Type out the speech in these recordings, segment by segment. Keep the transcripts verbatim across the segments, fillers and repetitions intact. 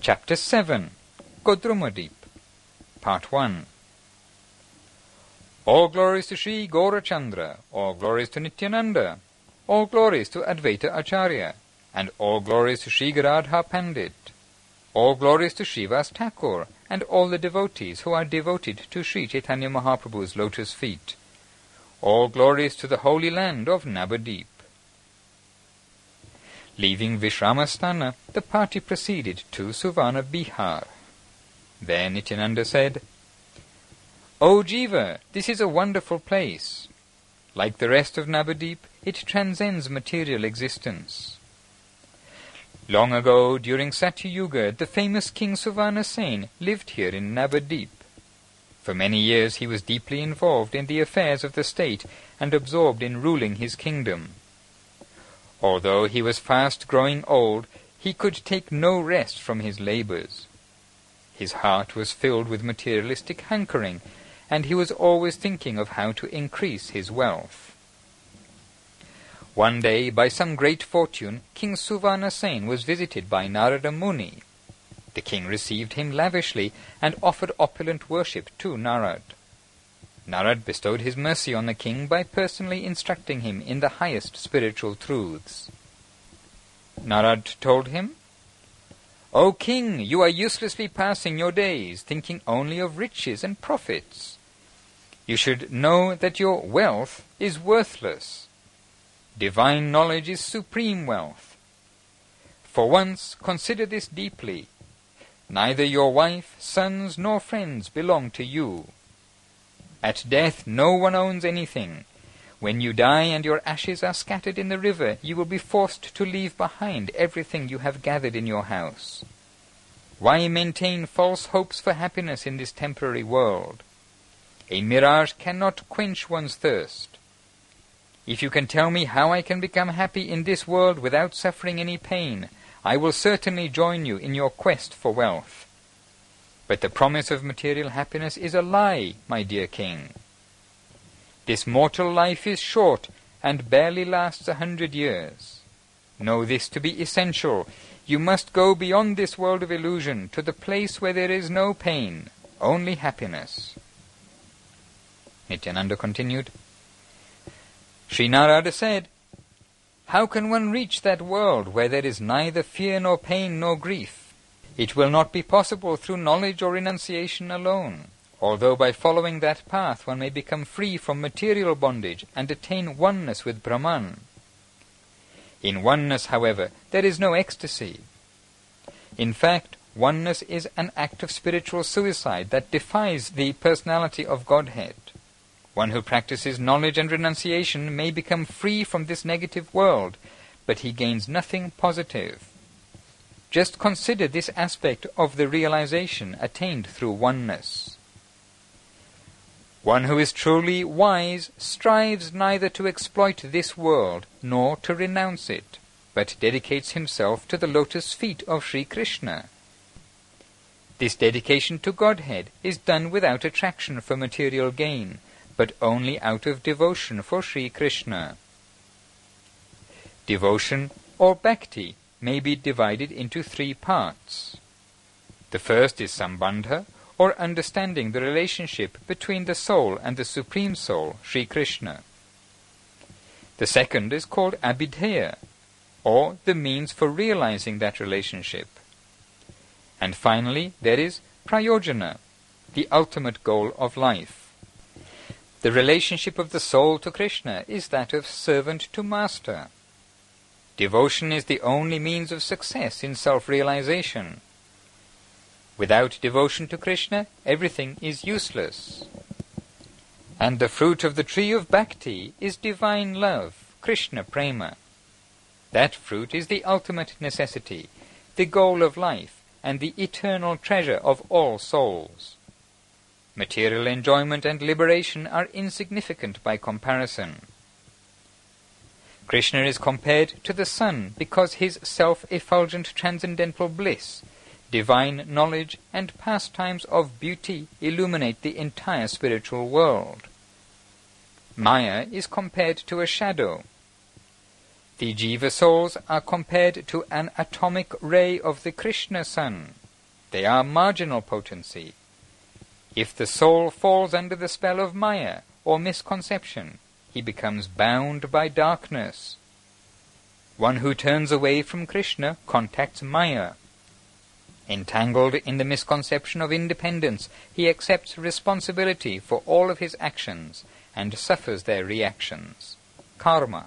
Chapter seven. Godrumadeep. Part one. All glories to Sri Gaurachandra, all glories to Nityananda, all glories to Advaita Acharya, and all glories to Sri Gadadhar Pandit, all glories to Srivas Thakur, and all the devotees who are devoted to Sri Chaitanya Mahaprabhu's lotus feet. All glories to the holy land of Navadip. Leaving Vishramasthana, the party proceeded to Suvarna Bihar. There Nityananda said, "O Jiva, this is a wonderful place. Like the rest of Navadip, it transcends material existence. Long ago, during Satya Yuga, the famous King Suvarna Sen lived here in Navadip. For many years he was deeply involved in the affairs of the state and absorbed in ruling his kingdom. Although he was fast growing old, he could take no rest from his labors. His heart was filled with materialistic hankering, and he was always thinking of how to increase his wealth. One day, by some great fortune, King Suvarna Sen was visited by Narada Muni. The king received him lavishly and offered opulent worship to Narad. Narad bestowed his mercy on the king by personally instructing him in the highest spiritual truths. Narad told him, "O king, you are uselessly passing your days, thinking only of riches and profits. You should know that your wealth is worthless. Divine knowledge is supreme wealth. For once, consider this deeply. Neither your wife, sons, nor friends belong to you. At death no one owns anything. When you die and your ashes are scattered in the river, you will be forced to leave behind everything you have gathered in your house. Why maintain false hopes for happiness in this temporary world? A mirage cannot quench one's thirst. If you can tell me how I can become happy in this world without suffering any pain, I will certainly join you in your quest for wealth. But the promise of material happiness is a lie, my dear king. This mortal life is short and barely lasts a hundred years. Know this to be essential. You must go beyond this world of illusion to the place where there is no pain, only happiness." Nityananda continued, Sri Narada said, "How can one reach that world where there is neither fear nor pain nor grief? It will not be possible through knowledge or renunciation alone, although by following that path one may become free from material bondage and attain oneness with Brahman. In oneness, however, there is no ecstasy. In fact, oneness is an act of spiritual suicide that defies the personality of Godhead. One who practices knowledge and renunciation may become free from this negative world, but he gains nothing positive. Just consider this aspect of the realization attained through oneness. One who is truly wise strives neither to exploit this world nor to renounce it, but dedicates himself to the lotus feet of Sri Krishna. This dedication to Godhead is done without attraction for material gain, but only out of devotion for Sri Krishna. Devotion, or bhakti, may be divided into three parts. The first is sambandha, or understanding the relationship between the soul and the Supreme Soul, Sri Krishna. The second is called abhidheya, or the means for realizing that relationship. And finally, there is prayojana, the ultimate goal of life. The relationship of the soul to Krishna is that of servant to master. Devotion is the only means of success in self-realization. Without devotion to Krishna, everything is useless. And the fruit of the tree of bhakti is divine love, Krishna prema. That fruit is the ultimate necessity, the goal of life, and the eternal treasure of all souls. Material enjoyment and liberation are insignificant by comparison. Krishna is compared to the sun because his self-effulgent transcendental bliss, divine knowledge, and pastimes of beauty illuminate the entire spiritual world. Maya is compared to a shadow. The jiva souls are compared to an atomic ray of the Krishna sun, They are marginal potency. If the soul falls under the spell of Maya or misconception, he becomes bound by darkness. One who turns away from Krishna contacts Maya. Entangled in the misconception of independence, he accepts responsibility for all of his actions and suffers their reactions. Karma.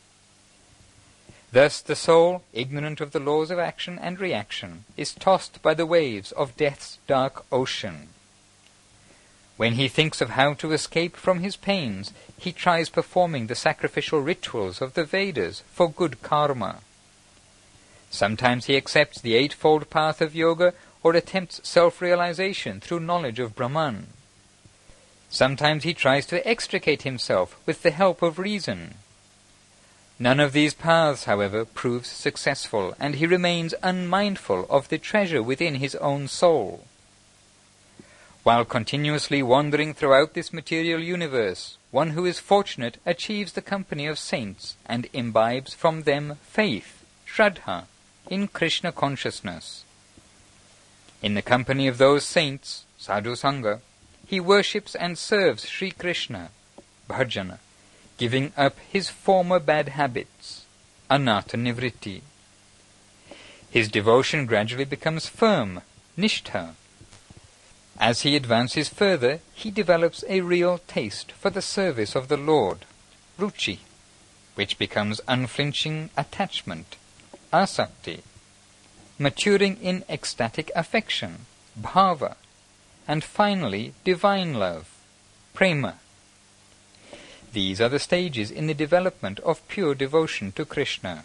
Thus the soul, ignorant of the laws of action and reaction, is tossed by the waves of death's dark ocean. When he thinks of how to escape from his pains, he tries performing the sacrificial rituals of the Vedas for good karma. Sometimes he accepts the eightfold path of yoga or attempts self-realization through knowledge of Brahman. Sometimes he tries to extricate himself with the help of reason. None of these paths, however, proves successful, and he remains unmindful of the treasure within his own soul. While continuously wandering throughout this material universe, one who is fortunate achieves the company of saints and imbibes from them faith, Shraddha, in Krishna consciousness. In the company of those saints, Sadhu Sangha, he worships and serves Sri Krishna, bhajana, giving up his former bad habits, anata nivritti. His devotion gradually becomes firm, nishtha. As he advances further, he develops a real taste for the service of the Lord, ruchi, which becomes unflinching attachment, asakti, maturing in ecstatic affection, bhava, and finally divine love, prema. These are the stages in the development of pure devotion to Krishna.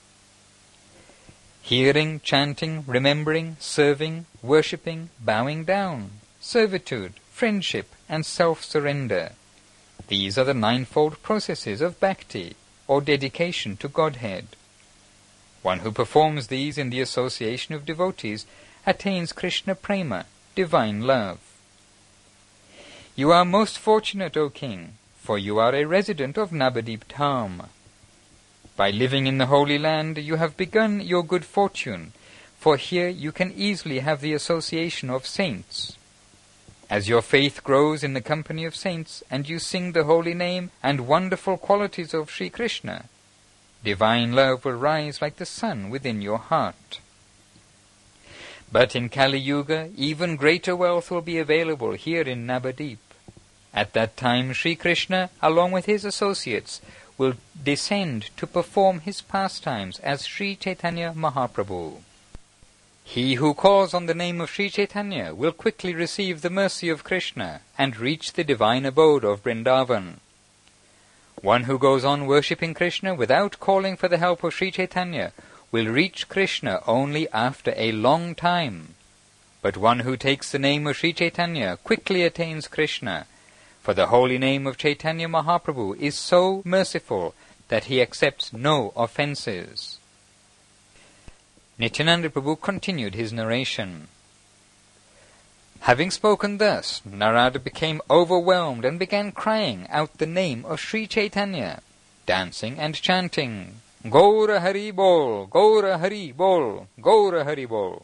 Hearing, chanting, remembering, serving, worshipping, bowing down, servitude, friendship, and self-surrender. These are the ninefold processes of bhakti, or dedication to Godhead. One who performs these in the association of devotees attains Krishna prema, divine love. You are most fortunate, O king, for you are a resident of Navadip Dham. By living in the Holy Land, you have begun your good fortune, for here you can easily have the association of saints. As your faith grows in the company of saints, and you sing the holy name and wonderful qualities of Sri Krishna, divine love will rise like the sun within your heart. But in Kali Yuga, even greater wealth will be available here in Navadip. At that time, Sri Krishna, along with his associates, will descend to perform his pastimes as Sri Chaitanya Mahaprabhu. He who calls on the name of Sri Chaitanya will quickly receive the mercy of Krishna and reach the divine abode of Vrindavan. One who goes on worshipping Krishna without calling for the help of Sri Chaitanya will reach Krishna only after a long time. But one who takes the name of Sri Chaitanya quickly attains Krishna, for the holy name of Chaitanya Mahaprabhu is so merciful that he accepts no offences. Nityananda Prabhu continued his narration. Having spoken thus, Narada became overwhelmed and began crying out the name of Sri Chaitanya, dancing and chanting, Gaura Hari Bol, Gaura Hari Bol, Gaura Hari Bol.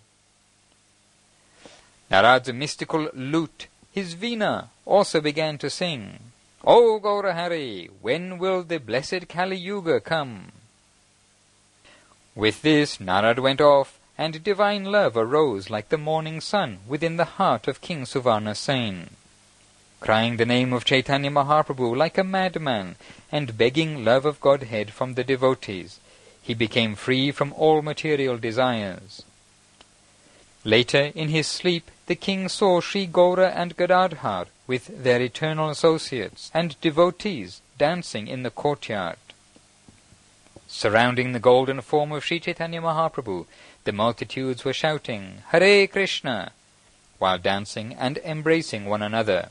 Narada's mystical lute, his veena, also began to sing, O Gaura Hari, when will the blessed Kali Yuga come? With this, Narada went off, and divine love arose like the morning sun within the heart of King Suvarna Sen. Crying the name of Chaitanya Mahaprabhu like a madman, and begging love of Godhead from the devotees, he became free from all material desires. Later, in his sleep, the king saw Sri Gaura and Gadadhar with their eternal associates and devotees dancing in the courtyard. Surrounding the golden form of Sri Chaitanya Mahaprabhu, the multitudes were shouting, Hare Krishna, while dancing and embracing one another.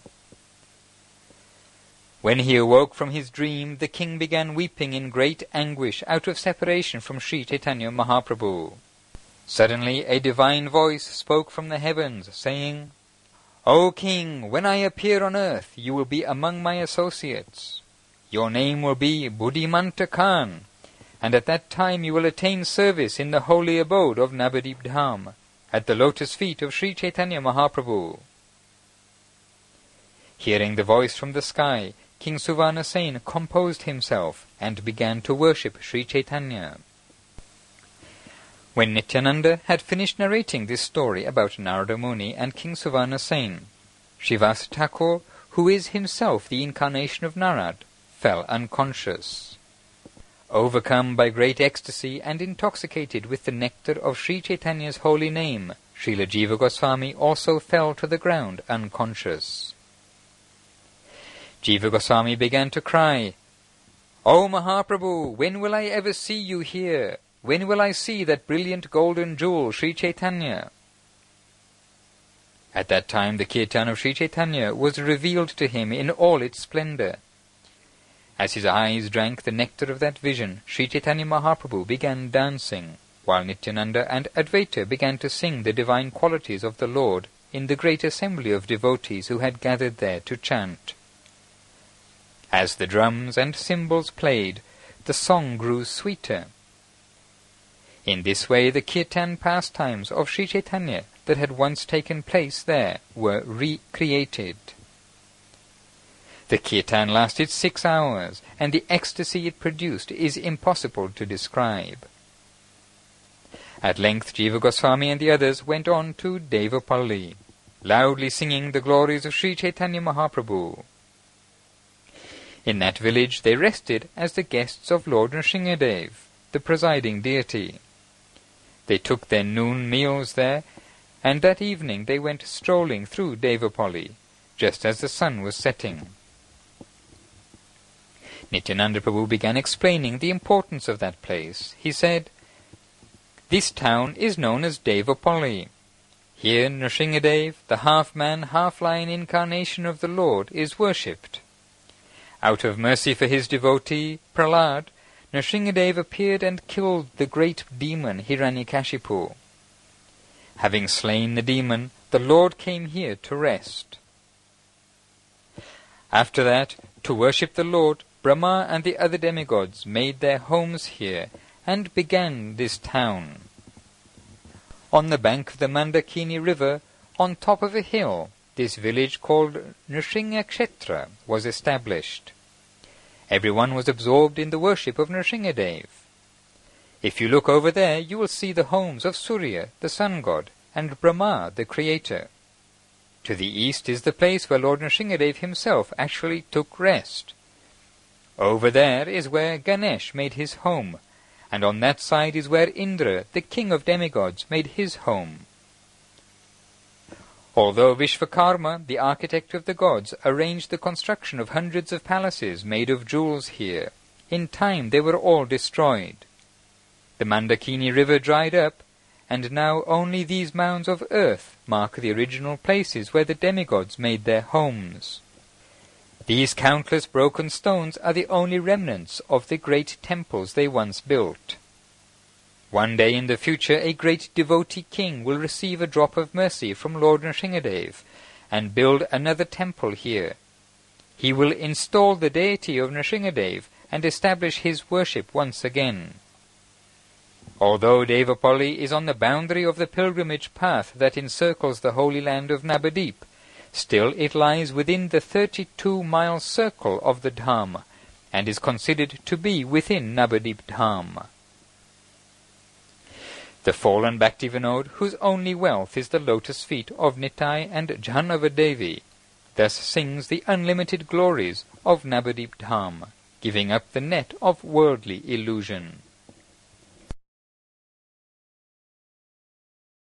When he awoke from his dream, the king began weeping in great anguish out of separation from Sri Chaitanya Mahaprabhu. Suddenly a divine voice spoke from the heavens, saying, O king, when I appear on earth, you will be among my associates. Your name will be Buddhimanta Khan, and at that time you will attain service in the holy abode of Navadip Dham, at the lotus feet of Sri Chaitanya Mahaprabhu. Hearing the voice from the sky, King Suvana Sen composed himself and began to worship Sri Chaitanya. When Nityananda had finished narrating this story about Narada Muni and King Suvana Sen, Srivas Thakur, who is himself the incarnation of Narad, fell unconscious. Overcome by great ecstasy and intoxicated with the nectar of Sri Chaitanya's holy name, Srila Jiva Goswami also fell to the ground unconscious. Jiva Goswami began to cry, "O Mahaprabhu, when will I ever see you here? When will I see that brilliant golden jewel, Sri Chaitanya?" At that time the kirtan of Sri Chaitanya was revealed to him in all its splendor. As his eyes drank the nectar of that vision, Sri Chaitanya Mahaprabhu began dancing, while Nityananda and Advaita began to sing the divine qualities of the Lord in the great assembly of devotees who had gathered there to chant. As the drums and cymbals played, the song grew sweeter. In this way the kirtan pastimes of Sri Chaitanya that had once taken place there were recreated. The kirtan lasted six hours, and the ecstasy it produced is impossible to describe. At length Jiva Goswami and the others went on to Devapalli, loudly singing the glories of Sri Chaitanya Mahaprabhu. In that village they rested as the guests of Lord Nrsingadev, the presiding deity. They took their noon meals there, and that evening they went strolling through Devapalli, just as the sun was setting. Nityananda Prabhu began explaining the importance of that place. He said, "This town is known as Devapalli. Here Nrsingadev, the half-man, half-lion incarnation of the Lord, is worshipped. Out of mercy for his devotee, Prahlad, Nrsingadev appeared and killed the great demon Hiranyakashipu. Having slain the demon, the Lord came here to rest. After that, to worship the Lord, Brahma and the other demigods made their homes here and began this town. On the bank of the Mandakini river, on top of a hill, this village called Nrsingakshetra was established. Everyone was absorbed in the worship of Nrsingadev. If you look over there, you will see the homes of Surya, the sun god, and Brahma, the creator. To the east is the place where Lord Nrsingadev himself actually took rest. Over there is where Ganesh made his home, and on that side is where Indra, the king of demigods, made his home. Although Vishvakarma, the architect of the gods, arranged the construction of hundreds of palaces made of jewels here, in time they were all destroyed. The Mandakini river dried up, and now only these mounds of earth mark the original places where the demigods made their homes. These countless broken stones are the only remnants of the great temples they once built. One day in the future a great devotee king will receive a drop of mercy from Lord Nrsingadev and build another temple here. He will install the deity of Nrsingadev and establish his worship once again. Although Devapalli is on the boundary of the pilgrimage path that encircles the holy land of Nabadip, still it lies within the thirty-two mile circle of the Dham and is considered to be within Nabadip Dham. The fallen Bhaktivinoda, whose only wealth is the lotus feet of Nitai and Jhanava-devi, thus sings the unlimited glories of Nabadip Dham, giving up the net of worldly illusion.